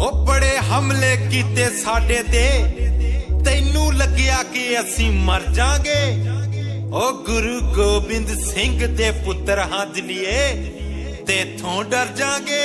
ओ बड़े हमले कीते साडे ते तैनू लग्या कि असी मर जांगे। ओ गुरु गोबिंद सिंह दे पुत्र हां दिलिए तेथों डर जांगे।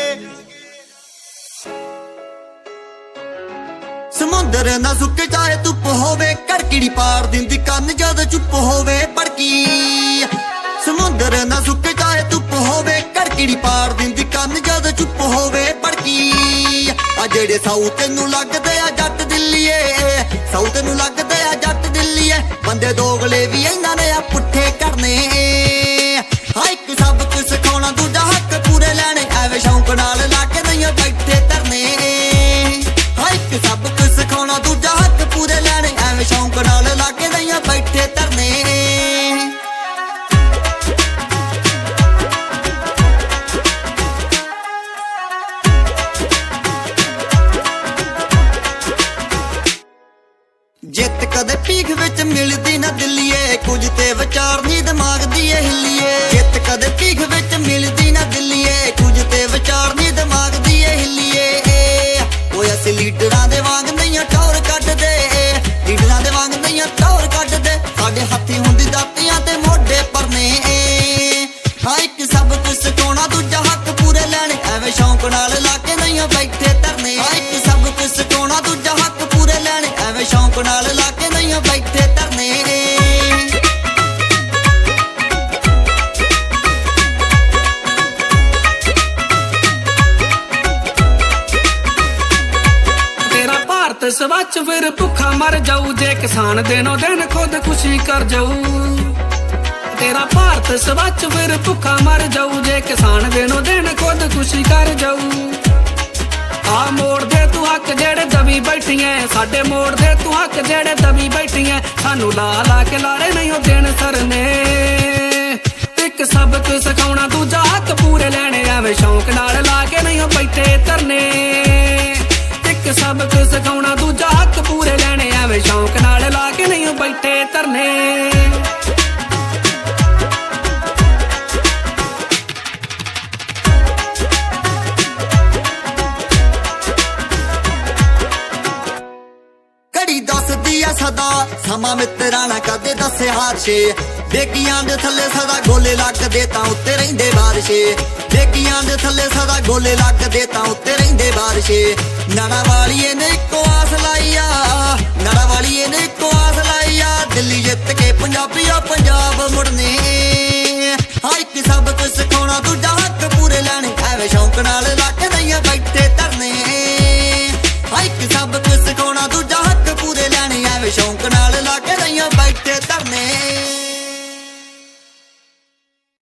समुंदर ना सुके चाहे धुप होवे कड़किड़ी पार दिंदी कंन जद चुप होवे भड़की। समुंदर ना सुके चाहे धुप होवे कड़किड़ी पार दिंदी कंन जद चुप होवे भड़की। आ जेड़े साऊ तेनू लगदे आ जट दिल्लीए, साऊ तेनू लगदे आ जट दिल्लीए, बंदे दोगले भी इन्हां ने आ पुट्ठे करने। हां इक सब कुछ सिखाउणा दूजा हक पूरे लैणे एवें शौक नाल लाके नहीं बैठे धरने। हां इक सब कुछ सिखाउणा दूजा हक पूरे लैणे एवें शौक नाल लाके नहीं बैठे धरने। जित कदे भीख विच मिलदी ना दिल्लीए, कुछ ते विचार नी दिमाग दिए हिल्लीए। जित कदे भीख विच मिलदी ना दिल्लीए, कुछ ते विचार नी दिमाग दिए हिल्लीए। ओए अस लीडरां दे वांग नहीं टौर कड्डदे, लीडरां दे वांग नहीं टौर कड्डदे, साडे हत्थी हुंदी दातियां ते मोढे भरने। हां इक सब कुछ सिखाउणा दूजा हक पूरे लैणे एवें शौक नाल लाके नहीं बैठे धरने। हां इक सब कुछ सिखाउणा दूजा हक पूरे लैणे एवें शौक नाल लाके नहीं बैठे धरने। तेरा भारत स्वच्छ फिर भुखा मर जाऊ, जे किसान दिनों दिन खुदकुशी कर जाऊ। तेरा भारत स्वच्छ फिर भुखा मर जाऊ, जे किसान दिनों दिन खुदकुशी कर जाऊ। आ मोड़ दे तू हक जेड़े दबी बैठियां, साडे मोड़ दे तू हक जेड़े दबी बैठियां, सानू ला ला के लारे नहीं हो दिन सरने। एक सबक सिखाउणा दूजा हक पूरे लैणे एवें शौक नाल ला के नहीं हो बैठे धरने। एक सबक सिखाउणा दूजा हक पूरे लैणे एवें शौक नाल ला के नहीं हो बैठे धरने। सदा समा मित्रा ना कदे दसे हारशे, बेगियां दे थल्ले सदा गोले लगदे तां उत्ते रहिंदे बारिशे। बेगियां दे थल्ले सदा गोले लगदे तां उत्ते रहिंदे बारिशे। नाड़ा वालिए ने इक्को आस लाईया, नाड़ा वालिए ने इक्को आस लाईया, दिल्ली जित के पंजाबीआ पंजाब मुड़ने। हां इक सब कुछ सिखाउणा दूजा हक पूरे लैणे एवें शौक नाल